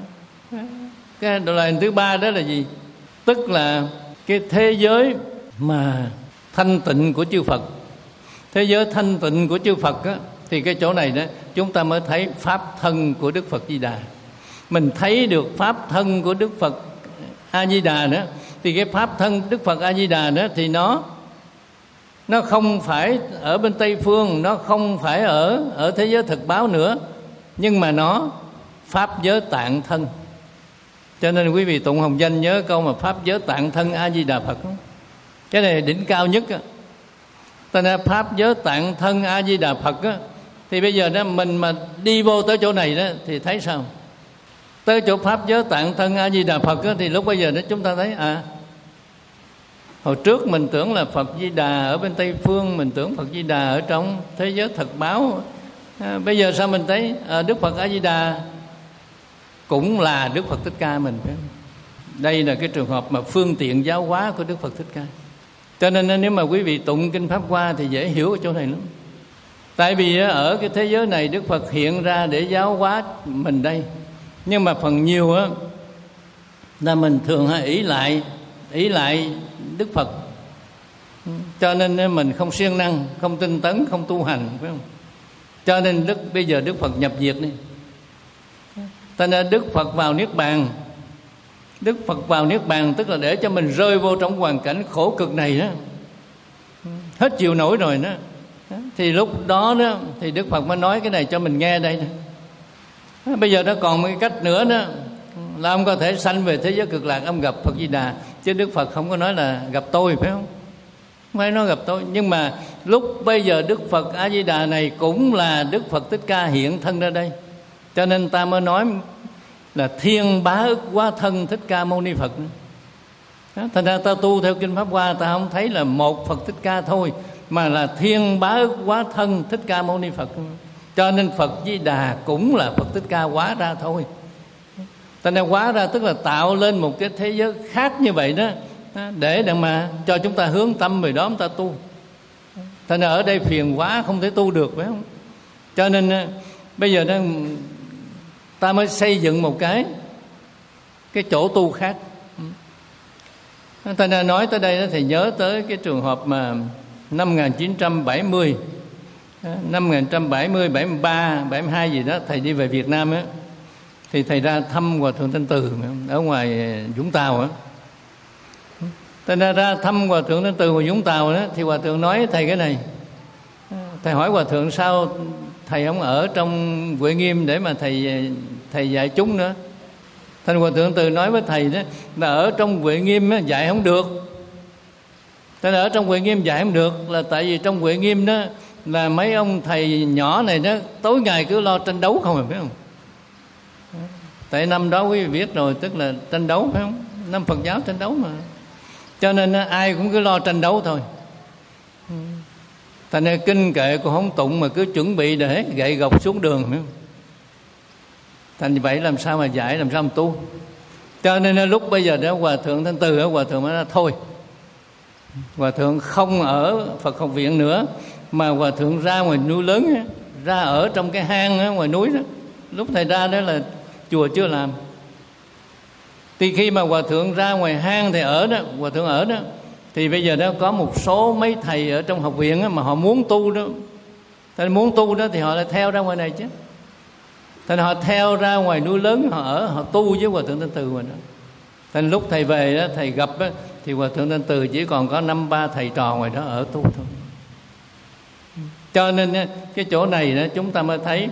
cái loại hình thứ ba đó là gì? Tức là cái thế giới mà thanh tịnh của chư Phật, thế giới thanh tịnh của chư Phật á, thì cái chỗ này đó chúng ta mới thấy pháp thân của Đức Phật Di Đà. Mình thấy được pháp thân của Đức Phật A Di Đà nữa, thì cái pháp thân Đức Phật A Di Đà đó thì nó nó không phải ở bên Tây phương, nó không phải ở ở thế giới thực báo nữa, nhưng mà nó pháp giới tạng thân. Cho nên quý vị tụng hồng danh nhớ câu mà pháp giới tạng thân A Di Đà Phật, cái này là đỉnh cao nhất á. Thành ra pháp giới tạng thân A Di Đà Phật á, thì bây giờ đó mình mà đi vô tới chỗ này đó thì thấy sao? Tới chỗ pháp giới tạng thân A Di Đà Phật á, thì lúc bây giờ đó chúng ta thấy à, hồi trước mình tưởng là Phật Di Đà ở bên Tây phương, mình tưởng Phật Di Đà ở trong thế giới thật báo. À, bây giờ sao mình thấy à, Đức Phật A Di Đà cũng là Đức Phật Thích Ca mình, phải không? Đây là cái trường hợp mà phương tiện giáo hóa của Đức Phật Thích Ca. Cho nên nếu mà quý vị tụng kinh Pháp Hoa thì dễ hiểu ở chỗ này lắm. Tại vì ở cái thế giới này Đức Phật hiện ra để giáo hóa mình đây, nhưng mà phần nhiều á là mình thường hay ý lại ý lại Đức Phật, cho nên mình không siêng năng, không tinh tấn, không tu hành, phải không? Cho nên Đức bây giờ Đức Phật nhập diệt đi. Cho nên Đức Phật vào Niết Bàn, Đức Phật vào Niết Bàn tức là để cho mình rơi vô trong hoàn cảnh khổ cực này đó, hết chịu nổi rồi đó. Thì lúc đó đó thì Đức Phật mới nói cái này cho mình nghe đây. Bây giờ nó còn một cái cách nữa đó là ông có thể sanh về thế giới cực lạc, ông gặp Phật Di Đà, chứ Đức Phật không có nói là gặp tôi, phải không? Không phải nói gặp tôi. Nhưng mà lúc bây giờ Đức Phật A Di Đà này cũng là Đức Phật Thích Ca hiện thân ra đây, cho nên ta mới nói là thiên bá ức hóa thân Thích Ca Mâu Ni Phật. Thành ra ta tu theo kinh Pháp Hoa, ta không thấy là một Phật Thích Ca thôi, mà là thiên bá ức hóa thân Thích Ca Mâu Ni Phật. Cho nên Phật Di Đà cũng là Phật Thích Ca hóa ra thôi. Thành ra hóa ra tức là tạo lên một cái thế giới khác như vậy đó, để để mà cho chúng ta hướng tâm về đó chúng ta tu. Thành ra ở đây phiền quá không thể tu được, phải không? Cho nên bây giờ đó ta mới xây dựng một cái cái chỗ tu khác. Thành ra nói tới đây đó, thì nhớ tới cái trường hợp mà năm một nghìn chín trăm bảy mươi, năm một nghìn chín trăm bảy mươi, bảy mươi ba, bảy mươi hai gì đó, thầy đi về Việt Nam á, thì thầy ra thăm Hòa Thượng Thanh Từ ở ngoài Vũng Tàu á. Thành ra ra thăm Hòa thượng Thanh Từ ngoài Vũng Tàu đó, thì Hòa thượng nói thầy cái này. Thầy hỏi Hòa thượng sao thầy không ở trong Huệ Nghiêm để mà thầy thầy dạy chúng nữa. Thành Hòa thượng Từ nói với thầy đó là ở trong Huệ Nghiêm dạy không được. Thành ở trong Huệ Nghiêm dạy không được là tại vì trong Huệ Nghiêm đó là mấy ông thầy nhỏ này đó tối ngày cứ lo tranh đấu không, phải không? Tại năm đó quý vị biết rồi, tức là tranh đấu, phải không? Năm Phật giáo tranh đấu mà, cho nên ai cũng cứ lo tranh đấu thôi. Thành ra kinh kệ cũng không tụng mà cứ chuẩn bị để gậy gộc xuống đường, phải không? Thành vậy làm sao mà dạy, làm sao mà tu? Cho nên lúc bây giờ đó Hòa thượng Thanh Từ, Hòa thượng mới nói thôi, Hòa thượng không ở Phật học viện nữa, mà Hòa thượng ra ngoài núi lớn, ra ở trong cái hang ngoài núi đó. Lúc thầy ra đó là chùa chưa làm. Thì khi mà Hòa thượng ra ngoài hang thầy ở đó, Hòa thượng ở đó, thì bây giờ đó có một số mấy thầy ở trong học viện đó, mà họ muốn tu đó. Thành muốn tu đó thì họ lại theo ra ngoài này chứ. Thành họ theo ra ngoài núi lớn, họ ở, họ tu với Hòa thượng Thanh Từ rồi đó. Thành lúc thầy về đó, thầy gặp đó, thì Hòa thượng Thanh Từ chỉ còn có năm ba thầy trò ngoài đó ở tu thôi. Cho nên cái chỗ này đó chúng ta mới thấy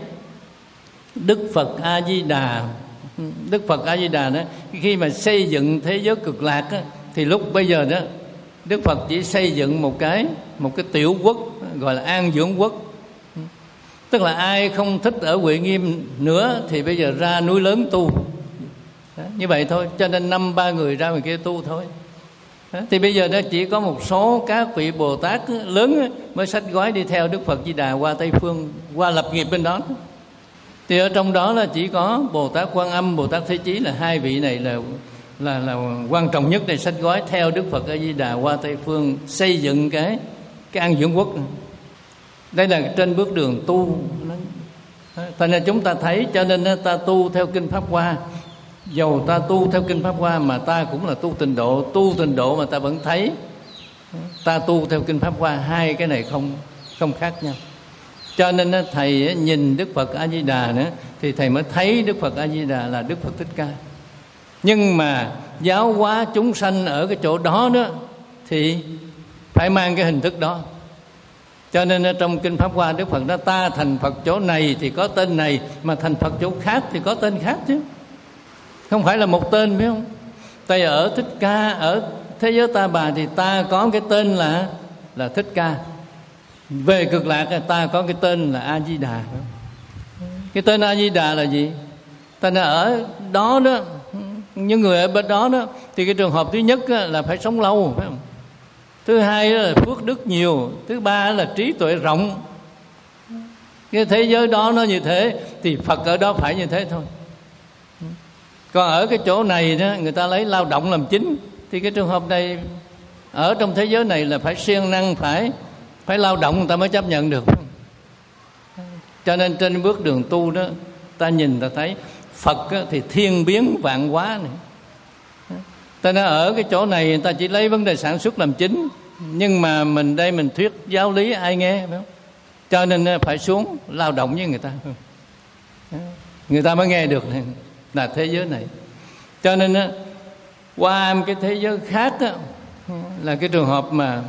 Đức Phật A Di Đà, Đức Phật A Di Đà đó khi mà xây dựng thế giới cực lạc đó, thì lúc bây giờ đó Đức Phật chỉ xây dựng một cái một cái tiểu quốc gọi là An Dưỡng Quốc. Tức là ai không thích ở Huệ Nghiêm nữa thì bây giờ ra núi lớn tu. Đó, như vậy thôi, cho nên năm ba người ra ngoài kia tu thôi. Đó, thì bây giờ đó chỉ có một số các vị Bồ Tát lớn mới xách gói đi theo Đức Phật Di Đà qua Tây Phương, qua lập nghiệp bên đó. Thì ở trong đó là chỉ có Bồ Tát Quan Âm, Bồ Tát Thế Chí là hai vị này là là là quan trọng nhất để xách gói theo Đức Phật A Di Đà qua Tây Phương xây dựng cái cái An Dưỡng Quốc. Đây là trên bước đường tu. Thành ra chúng ta thấy, cho nên ta tu theo Kinh Pháp Hoa. Dầu ta tu theo Kinh Pháp Hoa mà ta cũng là tu tịnh độ. Tu tịnh độ mà ta vẫn thấy ta tu theo Kinh Pháp Hoa, hai cái này không không khác nhau. Cho nên thầy nhìn Đức Phật A Di Đà nữa thì thầy mới thấy Đức Phật A Di Đà là Đức Phật Thích Ca. Nhưng mà giáo hóa chúng sanh ở cái chỗ đó đó thì phải mang cái hình thức đó. Cho nên trong Kinh Pháp Hoa Đức Phật nói ta thành Phật chỗ này thì có tên này, mà thành Phật chỗ khác thì có tên khác chứ. Không phải là một tên, biết không? Tại ở Thích Ca, ở thế giới Ta Bà thì ta có cái tên là là Thích Ca. Về cực lạc ta có cái tên là A Di Đà. Cái tên A Di Đà là gì? Ta là ở đó đó, những người ở bên đó đó thì cái trường hợp thứ nhất là phải sống lâu, phải không? Thứ hai là phước đức nhiều, thứ ba là trí tuệ rộng. Cái thế giới đó nó như thế thì Phật ở đó phải như thế thôi. Còn ở cái chỗ này đó người ta lấy lao động làm chính, thì cái trường hợp này ở trong thế giới này là phải siêng năng, phải phải lao động người ta mới chấp nhận được. Cho nên trên bước đường tu đó ta nhìn ta thấy Phật thì thiên biến vạn hóa này. Ta nói ở cái chỗ này người ta chỉ lấy vấn đề sản xuất làm chính, nhưng mà mình đây mình thuyết giáo lý ai nghe, phải không? Cho nên phải xuống lao động với người ta, người ta mới nghe được là thế giới này. Cho nên qua cái thế giới khác đó, là cái trường hợp mà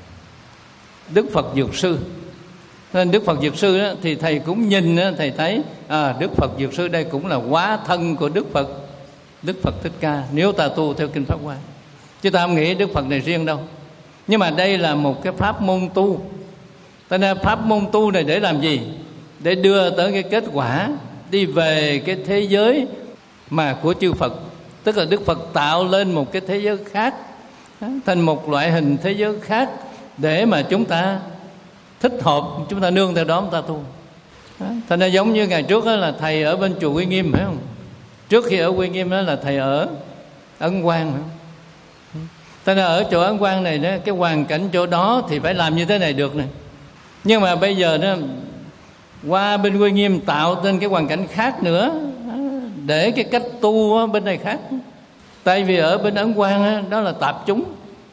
Đức Phật Dược Sư. Nên Đức Phật Dược Sư đó, thì thầy cũng nhìn đó, thầy thấy à, Đức Phật Dược Sư đây cũng là hóa thân của Đức Phật Đức Phật Thích Ca, nếu ta tu theo Kinh Pháp Hoa. Chứ ta không nghĩ Đức Phật này riêng đâu. Nhưng mà đây là một cái pháp môn tu. Cho nên pháp môn tu này để làm gì? Để đưa tới cái kết quả đi về cái thế giới mà của chư Phật. Tức là Đức Phật tạo lên một cái thế giới khác, thành một loại hình thế giới khác, để mà chúng ta thích hợp, chúng ta nương theo đó chúng ta tu. Thành ra giống như ngày trước đó là thầy ở bên chùa Uy Nghiêm, phải không? Trước khi ở Uy Nghiêm đó là thầy ở Ấn Quang, phải không? Thành ra ở chỗ Ấn Quang này đó, cái hoàn cảnh chỗ đó thì phải làm như thế này được nè. Nhưng mà bây giờ đó qua bên Uy Nghiêm tạo nên cái hoàn cảnh khác nữa, để cái cách tu bên này khác. Tại vì ở bên Ấn Quang đó là tạp chúng,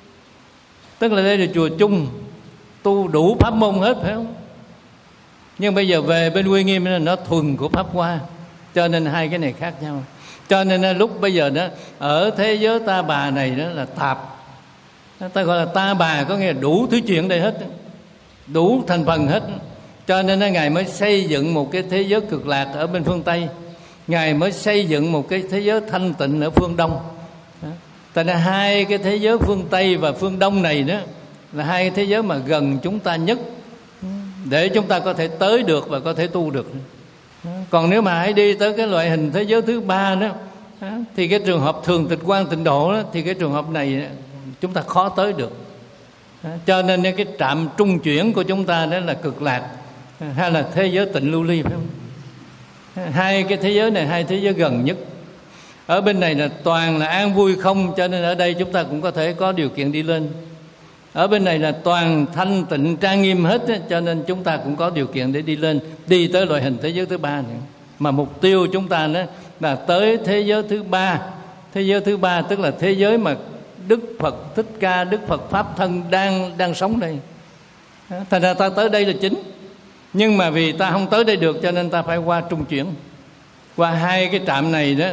tức là đây là chùa chung, tu đủ pháp môn hết, phải không? Nhưng bây giờ về bên Uy Nghiêm nó thuần của Pháp Hoa, cho nên hai cái này khác nhau. Cho nên lúc bây giờ đó ở thế giới Ta Bà này đó là tạp, Ta gọi là ta bà, có nghĩa là đủ thứ chuyện đây hết, đủ thành phần hết. Cho nên Ngài mới xây dựng một cái thế giới cực lạc ở bên phương Tây, Ngài mới xây dựng một cái thế giới thanh tịnh ở phương Đông. Tại nên hai cái thế giới phương Tây và phương Đông này đó là hai cái thế giới mà gần chúng ta nhất, để chúng ta có thể tới được và có thể tu được. Còn nếu mà hãy đi tới cái loại hình thế giới thứ ba đó, thì cái trường hợp thường tịch quan tịnh độ đó, thì cái trường hợp này chúng ta khó tới được. Cho nên cái trạm trung chuyển của chúng ta đó là cực lạc hay là thế giới tịnh lưu ly, phải không? Hai cái thế giới này, hai thế giới gần nhất. Ở bên này là toàn là an vui không, cho nên ở đây chúng ta cũng có thể có điều kiện đi lên. Ở bên này là toàn thanh tịnh trang nghiêm hết, cho nên chúng ta cũng có điều kiện để đi lên, đi tới loại hình thế giới thứ ba này. Mà mục tiêu chúng ta đó là tới thế giới thứ ba. Thế giới thứ ba tức là thế giới mà Đức Phật Thích Ca, Đức Phật Pháp Thân đang đang sống đây. Thành ra ta tới đây là chính. Nhưng mà vì ta không tới đây được, cho nên ta phải qua trung chuyển, qua hai cái trạm này đó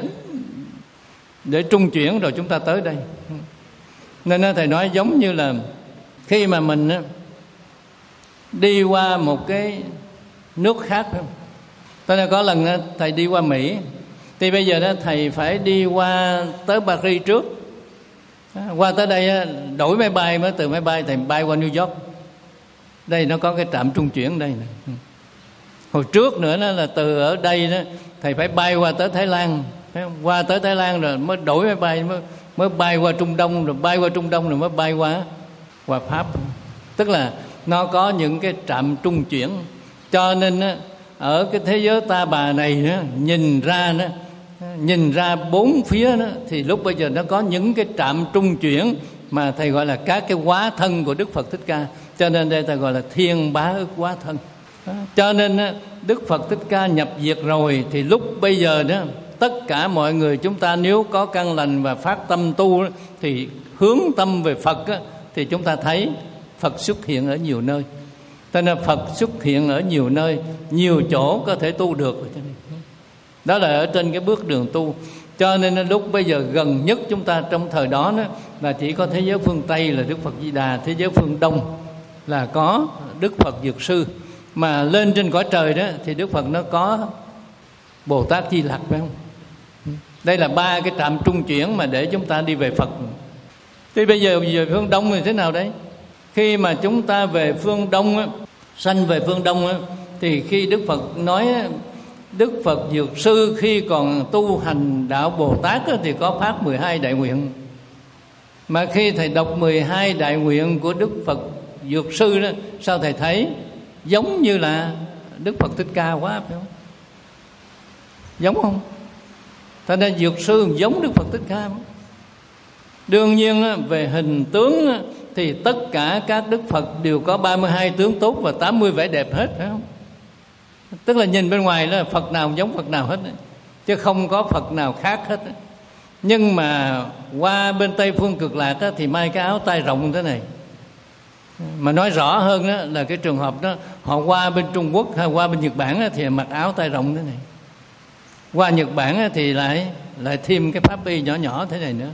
để trung chuyển rồi chúng ta tới đây. Nên Thầy nói giống như là khi mà mình đi qua một cái nước khác, phải không? Tôi đã có lần Thầy đi qua Mỹ, thì bây giờ đó Thầy phải đi qua tới Paris trước, qua tới đây đổi máy bay, mới từ máy bay Thầy bay qua New York. Đây nó có cái trạm trung chuyển đây nè. Hồi trước nữa đó là từ ở đây đó Thầy phải bay qua tới Thái Lan, qua tới Thái Lan rồi mới đổi máy bay, mới, mới bay qua Trung Đông, rồi bay qua Trung Đông rồi mới bay qua qua Pháp. Tức là nó có những cái trạm trung chuyển. Cho nên đó, ở cái thế giới ta bà này đó, nhìn ra đó, nhìn ra bốn phía đó, thì lúc bây giờ nó có những cái trạm trung chuyển mà Thầy gọi là các cái hóa thân của Đức Phật Thích Ca. Cho nên đây ta gọi là thiên bá ức hóa thân. Cho nên Đức Phật Thích Ca nhập diệt rồi, thì lúc bây giờ đó tất cả mọi người chúng ta nếu có căn lành và phát tâm tu đó, thì hướng tâm về Phật đó, thì chúng ta thấy Phật xuất hiện ở nhiều nơi. Cho nên Phật xuất hiện ở nhiều nơi, nhiều chỗ có thể tu được. Đó là ở trên cái bước đường tu. Cho nên lúc bây giờ gần nhất chúng ta trong thời đó, đó là chỉ có thế giới phương Tây là Đức Phật Di Đà, thế giới phương Đông là có Đức Phật Dược Sư. Mà lên trên cõi trời đó thì Đức Phật nó có Bồ Tát Di Lặc, phải không? Đây là ba cái trạm trung chuyển mà để chúng ta đi về Phật. Thì bây giờ về phương Đông thì thế nào đấy? Khi mà chúng ta về phương Đông á, sanh về phương Đông á, thì khi Đức Phật nói Đức Phật Dược Sư khi còn tu hành đạo Bồ Tát á, thì có phát mười hai đại nguyện. Mà khi Thầy đọc mười hai đại nguyện của Đức Phật Dược Sư đó, sao Thầy thấy giống như là Đức Phật Thích Ca quá, phải không? Giống không? Thật ra Dược Sư giống Đức Phật Thích Ca không? Đương nhiên về hình tướng thì tất cả các Đức Phật đều có ba mươi hai tướng tốt và tám mươi vẻ đẹp hết, phải không? Tức là nhìn bên ngoài là Phật nào giống Phật nào hết, chứ không có Phật nào khác hết. Nhưng mà qua bên Tây Phương Cực Lạc á, thì may cái áo tay rộng thế này. Mà nói rõ hơn đó là cái trường hợp đó, họ qua bên Trung Quốc hay qua bên Nhật Bản á, thì mặc áo tay rộng thế này. Qua Nhật Bản á, thì lại lại thêm cái pháp y nhỏ nhỏ thế này nữa.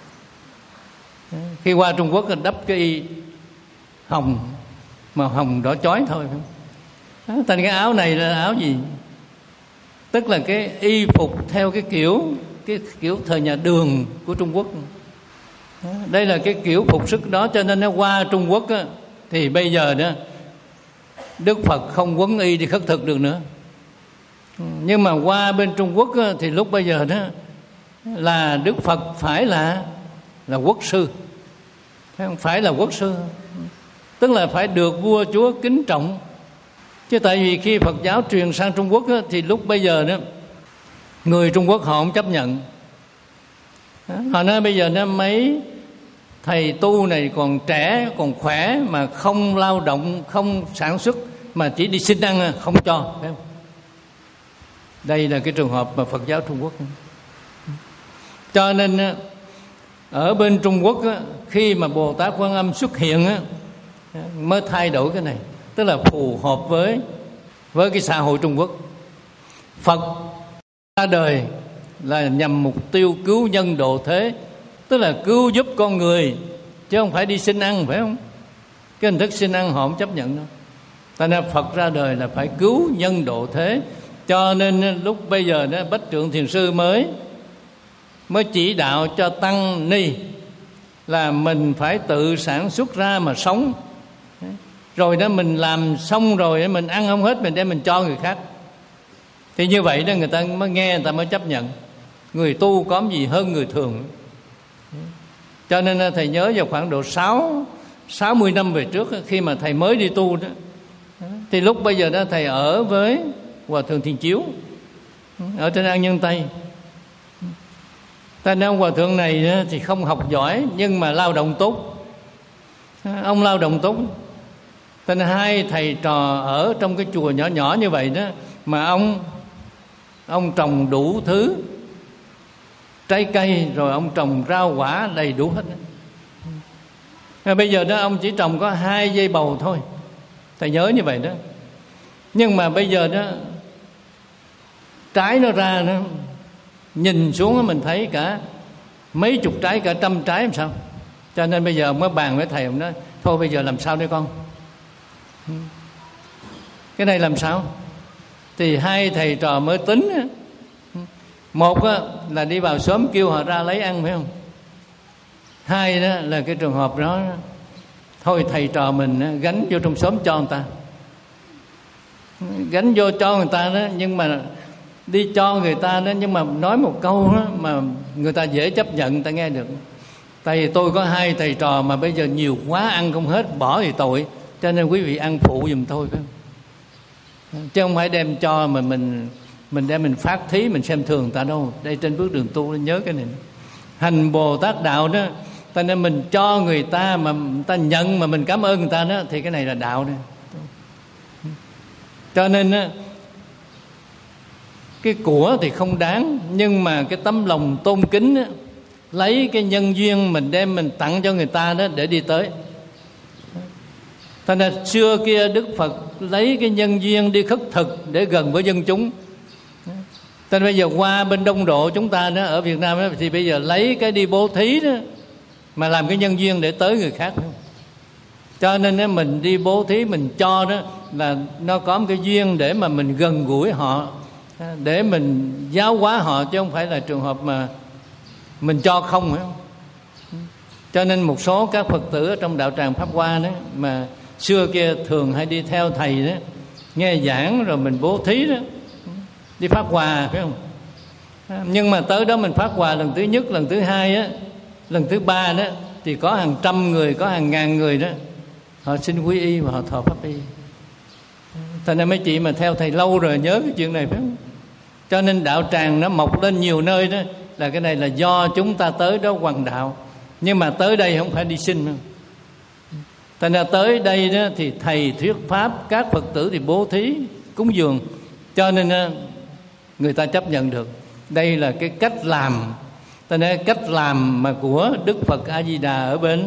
Khi qua Trung Quốc thì đắp cái y hồng, màu hồng đỏ chói thôi. Thành cái áo này là áo gì? Tức là cái y phục theo cái kiểu cái kiểu thời nhà Đường của Trung Quốc. Đây là cái kiểu phục sức đó. Cho nên nó qua Trung Quốc á, thì bây giờ đó Đức Phật không quấn y thì khất thực được nữa. Nhưng mà qua bên Trung Quốc á, thì lúc bây giờ đó là Đức Phật phải là là quốc sư, không phải là quốc sư, tức là phải được vua chúa kính trọng. Chứ tại vì khi Phật giáo truyền sang Trung Quốc á, thì lúc bây giờ đó người Trung Quốc họ không chấp nhận. Họ nói bây giờ nó mấy thầy tu này còn trẻ, còn khỏe mà không lao động, không sản xuất mà chỉ đi xin ăn không cho, phải không? Đây là cái trường hợp mà Phật giáo Trung Quốc. Cho nên ở bên Trung Quốc khi mà Bồ Tát Quan Âm xuất hiện mới thay đổi cái này, tức là phù hợp với với cái xã hội Trung Quốc. Phật ra đời là nhằm mục tiêu cứu nhân độ thế, tức là cứu giúp con người chứ không phải đi xin ăn, phải không? Cái hình thức xin ăn họ không chấp nhận đâu. Tại nên Phật ra đời là phải cứu nhân độ thế. Cho nên lúc bây giờ đó Bách Trượng Thiền Sư mới mới chỉ đạo cho tăng ni là mình phải tự sản xuất ra mà sống. Rồi đó mình làm xong rồi mình ăn không hết, mình đem mình cho người khác. Thì như vậy đó người ta mới nghe, người ta mới chấp nhận. Người tu có gì hơn người thường. Cho nên thầy nhớ vào khoảng độ sáu sáu mươi năm về trước, khi mà thầy mới đi tu đó, thì lúc bây giờ đó thầy ở với Hòa Thượng Thiền Chiếu ở trên An Nhân Tây. Ta nói Hòa Thượng này thì không học giỏi nhưng mà lao động tốt. Ông lao động tốt. Ta nói hai thầy trò ở trong cái chùa nhỏ nhỏ như vậy đó, mà ông ông trồng đủ thứ trái cây, rồi ông trồng rau quả đầy đủ hết. Bây giờ đó ông chỉ trồng có hai dây bầu thôi, thầy nhớ như vậy đó. Nhưng mà bây giờ đó trái nó ra nó nhìn xuống mình thấy cả mấy chục trái, cả trăm trái làm sao. Cho nên bây giờ ông mới bàn với thầy, ông nói thôi bây giờ làm sao đây con, cái này làm sao. Thì hai thầy trò mới tính. Một là đi vào xóm kêu họ ra lấy ăn, phải không? Hai đó là cái trường hợp đó, thôi thầy trò mình gánh vô trong xóm cho người ta, gánh vô cho người ta đó. Nhưng mà đi cho người ta đó, nhưng mà nói một câu đó mà người ta dễ chấp nhận, người ta nghe được. Tại vì tôi có hai thầy trò mà bây giờ nhiều quá ăn không hết, bỏ thì tội. Cho nên quý vị ăn phụ giùm tôi, phải không? Chứ không phải đem cho mà mình mình đem mình phát thí, mình xem thường người ta đâu. Đây trên bước đường tu nhớ cái này. Hành Bồ Tát đạo đó, ta nên mình cho người ta mà người ta nhận mà mình cảm ơn người ta đó, thì cái này là đạo đó. Cho nên đó, cái của thì không đáng, nhưng mà cái tấm lòng tôn kính đó, lấy cái nhân duyên mình đem mình tặng cho người ta đó để đi tới. Thành ra xưa kia Đức Phật lấy cái nhân duyên đi khất thực để gần với dân chúng. Thành ra bây giờ qua bên Đông Độ chúng ta đó, ở Việt Nam đó, thì bây giờ lấy cái đi bố thí đó mà làm cái nhân duyên để tới người khác. Cho nên đó, mình đi bố thí mình cho đó là nó có một cái duyên để mà mình gần gũi họ, để mình giáo hóa họ, chứ không phải là trường hợp mà mình cho không, phải không? Cho nên một số các Phật tử ở trong đạo tràng Pháp Hoa đó mà xưa kia thường hay đi theo thầy đó, nghe giảng rồi mình bố thí đó, đi phát quà, phải không? Nhưng mà tới đó mình phát quà lần thứ nhất, lần thứ hai á, lần thứ ba đó thì có hàng trăm người, có hàng ngàn người đó, họ xin quy y và họ thọ pháp y. Thành ra mấy chị mà theo thầy lâu rồi nhớ cái chuyện này, phải không? Cho nên đạo tràng nó mọc lên nhiều nơi đó, là cái này là do chúng ta tới đó hoằng đạo. Nhưng mà tới đây không phải đi xin đâu. Thành ra tới đây đó thì thầy thuyết pháp, các Phật tử thì bố thí, cúng dường. Cho nên người ta chấp nhận được. Đây là cái cách làm. Thành ra cách làm mà của Đức Phật A Di Đà ở bên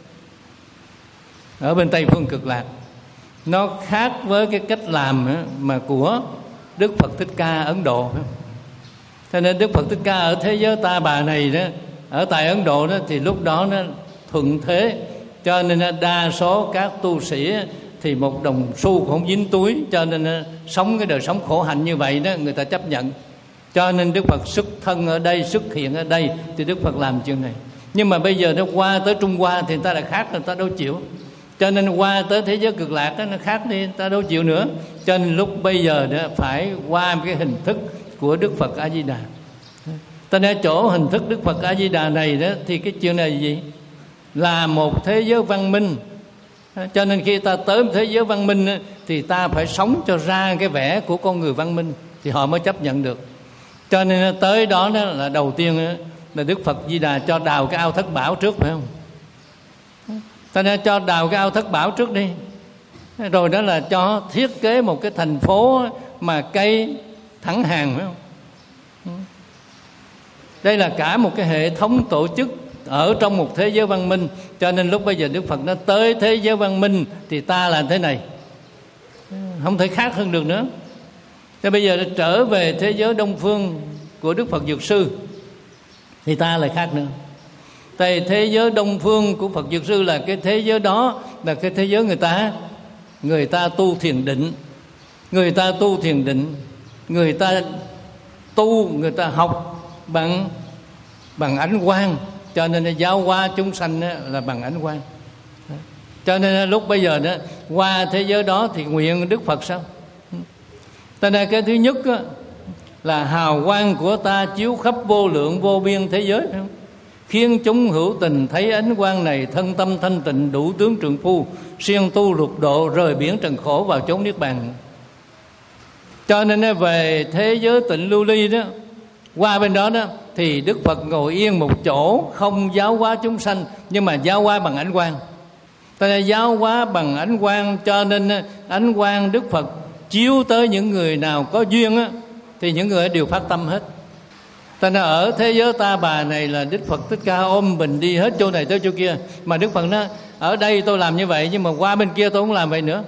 ở bên Tây Phương Cực Lạc, nó khác với cái cách làm mà của Đức Phật Thích Ca Ấn Độ. Cho nên Đức Phật Thích Ca ở thế giới Ta Bà này đó, ở tại Ấn Độ đó, thì lúc đó nó thuận thế. Cho nên đa số các tu sĩ thì một đồng xu cũng không dính túi. Cho nên sống cái đời sống khổ hạnh như vậy đó, người ta chấp nhận. Cho nên Đức Phật xuất thân ở đây, xuất hiện ở đây, thì Đức Phật làm chuyện này. Nhưng mà bây giờ nó qua tới Trung Hoa thì người ta lại khác, người ta đâu chịu. Cho nên qua tới thế giới Cực Lạc đó, nó khác đi, người ta đâu chịu nữa. Cho nên lúc bây giờ đó phải qua một cái hình thức của Đức Phật A Di Đà. Ta nói chỗ hình thức Đức Phật A Di Đà này đó, thì cái chuyện này là gì? Là một thế giới văn minh. Cho nên khi ta tới một thế giới văn minh thì ta phải sống cho ra cái vẻ của con người văn minh, thì họ mới chấp nhận được. Cho nên tới đó, đó là đầu tiên là Đức Phật Di Đà cho đào cái ao Thất Bảo trước, phải không? Ta nên cho đào cái ao Thất Bảo trước đi, rồi đó là cho thiết kế một cái thành phố mà cây thẳng hàng, phải không? Đây là cả một cái hệ thống tổ chức ở trong một thế giới văn minh. Cho nên lúc bây giờ Đức Phật nó tới thế giới văn minh thì ta là thế này, không thể khác hơn được nữa. Thế bây giờ trở về thế giới Đông Phương của Đức Phật Dược Sư thì ta lại khác nữa. Tại thế giới Đông phương của Phật Dược Sư là cái thế giới đó là cái thế giới người ta người ta tu thiền định, người ta tu thiền định, người ta tu, người ta học bằng bằng ánh quang, cho nên là giáo hóa chúng sanh là bằng ánh quang. Cho nên lúc bây giờ đó qua thế giới đó thì nguyện Đức Phật sao? Cho nên cái thứ nhất đó, là hào quang của ta chiếu khắp vô lượng vô biên thế giới, phải không? Khiến chúng hữu tình thấy ánh quang này, thân tâm thanh tịnh, đủ tướng trượng phu, siêng tu lục độ, rời biển trần khổ vào chốn niết bàn. Cho nên về thế giới tịnh lưu ly đó, qua bên đó đó thì Đức Phật ngồi yên một chỗ, không giáo hóa chúng sanh, nhưng mà giáo hóa bằng ánh quang. Ta đã giáo hóa bằng ánh quang, cho nên ánh quang Đức Phật chiếu tới những người nào có duyên á, thì những người đều phát tâm hết. Ta nói ở thế giới ta bà này là Đức Phật Thích Ca ôm bình đi hết chỗ này tới chỗ kia, mà Đức Phật nói ở đây tôi làm như vậy, nhưng mà qua bên kia tôi không làm vậy nữa.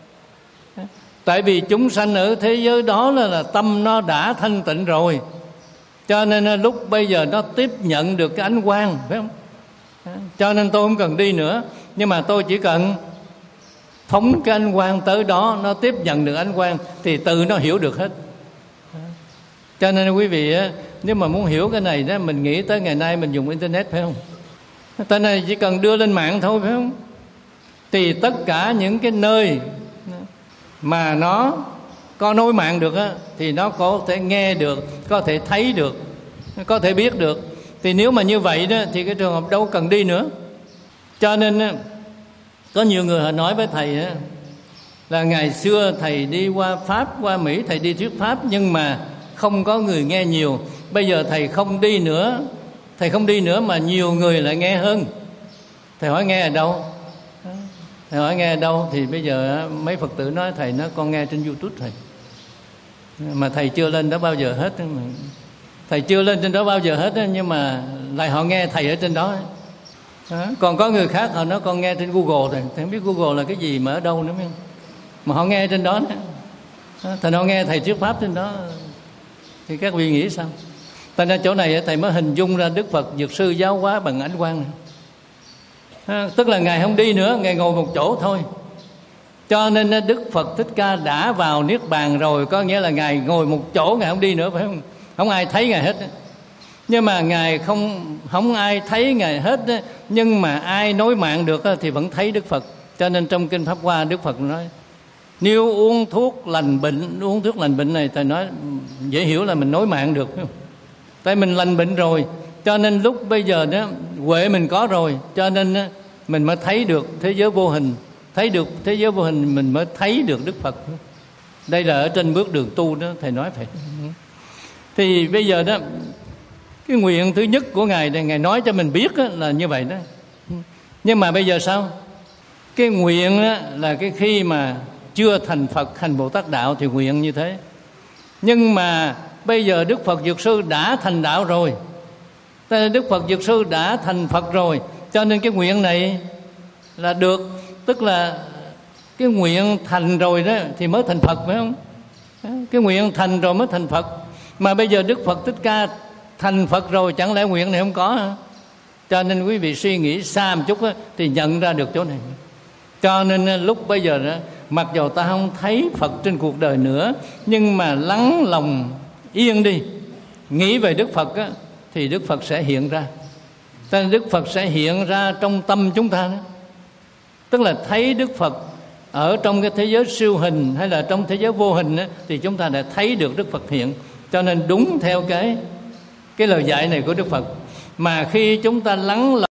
Tại vì chúng sanh ở thế giới đó là, là tâm nó đã thanh tịnh rồi, cho nên lúc bây giờ nó tiếp nhận được cái ánh quang, phải không? Cho nên tôi không cần đi nữa, nhưng mà tôi chỉ cần phóng cái ánh quang tới đó, nó tiếp nhận được ánh quang thì tự nó hiểu được hết. Cho nên quý vị nếu mà muốn hiểu cái này đó, mình nghĩ tới ngày nay mình dùng internet, phải không? Tại này chỉ cần đưa lên mạng thôi, phải không? Thì tất cả những cái nơi mà nó có nối mạng được á, thì nó có thể nghe được, có thể thấy được, có thể biết được. Thì nếu mà như vậy đó thì cái trường hợp đâu cần đi nữa. Cho nên có nhiều người họ nói với thầy đó, là ngày xưa thầy đi qua Pháp, qua Mỹ, thầy đi thuyết Pháp, nhưng mà không có người nghe nhiều. Bây giờ thầy không đi nữa, thầy không đi nữa mà nhiều người lại nghe hơn. Thầy hỏi nghe ở đâu? Thầy hỏi nghe ở đâu? Thì bây giờ mấy Phật tử nói thầy nói con nghe trên YouTube thầy, mà thầy chưa lên đó bao giờ hết. Thầy chưa lên trên đó bao giờ hết, nhưng mà lại họ nghe thầy ở trên đó. Đó. Còn có người khác họ nói con nghe trên Google thầy, thầy không biết Google là cái gì mà ở đâu nữa, mà họ nghe trên đó nữa. Thầy nói nghe thầy thuyết Pháp trên đó, thì các vị nghĩ sao? Tại nên chỗ này thầy mới hình dung ra Đức Phật Dược Sư giáo hóa bằng ánh quang này. À, tức là Ngài không đi nữa, Ngài ngồi một chỗ thôi. Cho nên Đức Phật Thích Ca đã vào Niết Bàn rồi, có nghĩa là Ngài ngồi một chỗ, Ngài không đi nữa, phải không? Không ai thấy Ngài hết. Nhưng mà Ngài không không ai thấy Ngài hết, nhưng mà ai nối mạng được thì vẫn thấy Đức Phật. Cho nên trong Kinh Pháp Hoa Đức Phật nói nếu uống thuốc lành bệnh, uống thuốc lành bệnh này thầy nói dễ hiểu là mình nối mạng được, phải không? Tại mình lành bệnh rồi, cho nên lúc bây giờ đó huệ mình có rồi, cho nên mình mới thấy được thế giới vô hình. Thấy được thế giới vô hình mình mới thấy được Đức Phật. Đây là ở trên bước đường tu đó, thầy nói phải. Thì bây giờ đó cái nguyện thứ nhất của Ngài này, Ngài nói cho mình biết là như vậy đó. Nhưng mà bây giờ sao? Cái nguyện là cái khi mà chưa thành Phật, hành Bồ Tát Đạo thì nguyện như thế. Nhưng mà bây giờ Đức Phật Dược Sư đã thành đạo rồi, Đức Phật Dược Sư đã thành Phật rồi, cho nên cái nguyện này là được. Tức là cái nguyện thành rồi đó thì mới thành Phật, phải không? Cái nguyện thành rồi mới thành Phật. Mà bây giờ Đức Phật Thích Ca thành Phật rồi, chẳng lẽ nguyện này không có hả? Cho nên quý vị suy nghĩ xa một chút đó, thì nhận ra được chỗ này. Cho nên lúc bây giờ đó, mặc dù ta không thấy Phật trên cuộc đời nữa, nhưng mà lắng lòng yên đi, nghĩ về Đức Phật á, thì Đức Phật sẽ hiện ra. Cho nên Đức Phật sẽ hiện ra trong tâm chúng ta đó. Tức là thấy Đức Phật ở trong cái thế giới siêu hình hay là trong thế giới vô hình á, thì chúng ta đã thấy được Đức Phật hiện. Cho nên đúng theo cái cái lời dạy này của Đức Phật. Mà khi chúng ta lắng lòng